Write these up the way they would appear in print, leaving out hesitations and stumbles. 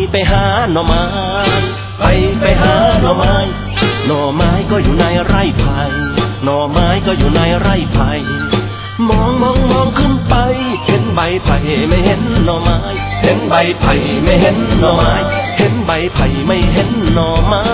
ไปหาหน่อไม้ไปหาหน่อไม้หน่อไม้ก็อยู่ในไร่ไผ่หน่อไม้ก็อยู่ในไร่ไผ่มองขึ้นไปเห็นใบไผ่ไม่เห็นหน่อไม้เห็นใบไผ่ไม่เห็นหน่อไม้เห็นใบไผ่ไม่เห็นหน่อไม้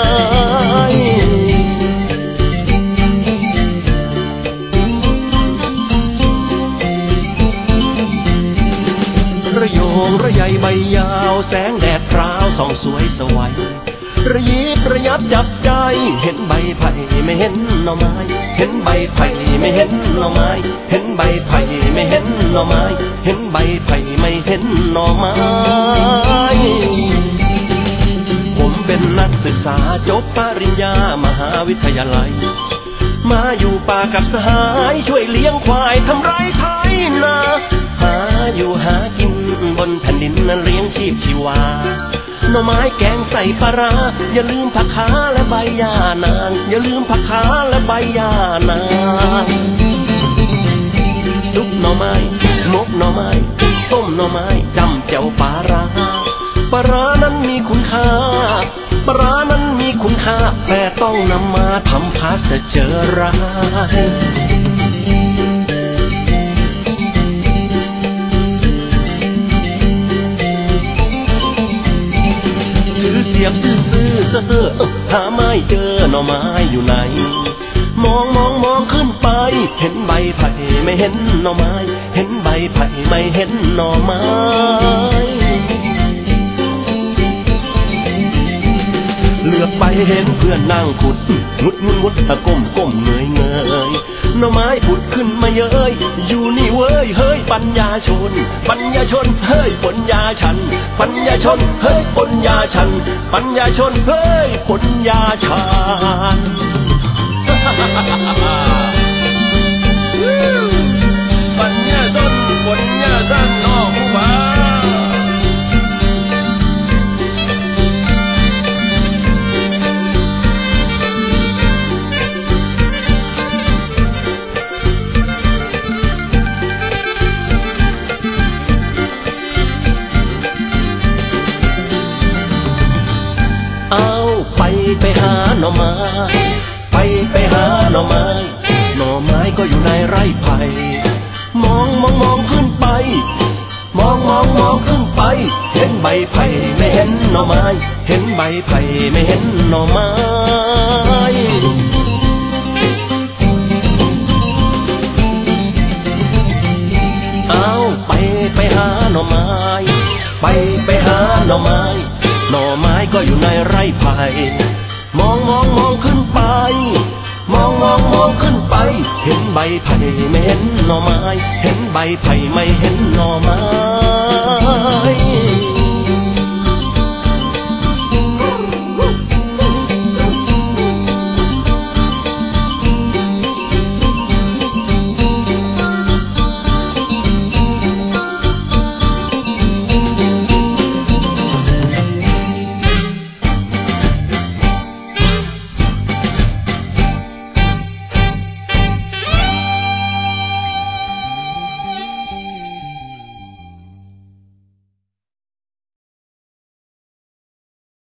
ระโยงระใยใบยาวแสงแดดพราวส่องสวยสวยระยิบระยับจับใจเห็นใบไผ่ไม่เห็นหน่อไม้เห็นใบไผ่ไม่เห็นหน่อไม้เห็นใบไผ่ไม่เห็นหน่อไม้เห็นใบไผ่ไม่เห็นหน่อไม้ผมเป็นนักศึกษาจบปริญญามหาวิทยาลัยมาอยู่ป่ากับสหายช่วยเลี้ยงควายทำไร่ไถนาหาอยู่หากินบนแผ่นดินนั้นเลี้ยงชีพชีวาหน่อไม้แกงใส่ปลาร้าอย่าลืมผักขาและใบยานางอย่าลืมผักขาและใบยานางซุปหน่อไม้มกหน่อไม้ต้มหน่อไม้จำแจ่วปลาร้าปลาร้านั้นมีคุณค่าปลาร้านั้นมีคุณค่าแต่ต้องนำมาทำพาสเจอราเสียบซื่อหาไม่เจอหน่อไม้อยู่ไหนมองขึ้นไปเห็นใบไผ่ไม่เห็นหน่อไม้เห็นใบไผ่ไม่เห็นหน่อไม้เหลือบไปเห็นเพื่อนนั่งขุดมุดก้มเงยหน่อไม้ผุดขึ้นมาเย้ยอยู่นี่เว้ยเฮ้ยปัญญาชนเฮ้ยปัญญาฉันปัญญาชนเฮ้ยปัญญาฉันปัญญาชนเฮ้ยปัญญาฉันปัญญาชนปัญญาฉันนอกฟ้าไปหาหน่อไม้ไปหาหน่อไม้หน่อไม้ก็อยู่ในไร่ไผ่มองขึ้นไปมองขึ้นไปเห็นใบไผ่ไม่เห็นหน่อไม้เห็นใบไผ่ไม่เห็นหน่อไม้เอาไปหาหน่อไม้ไปหาหน่อไม้หน่อไม้ก็อยู่ในไร่ไผ่มองขึ้นไปมองขึ้นไปเห็นใบไผ่ไม่เห็นหน่อไม้เห็นใบไผ่ไม่เห็นหน่อไม้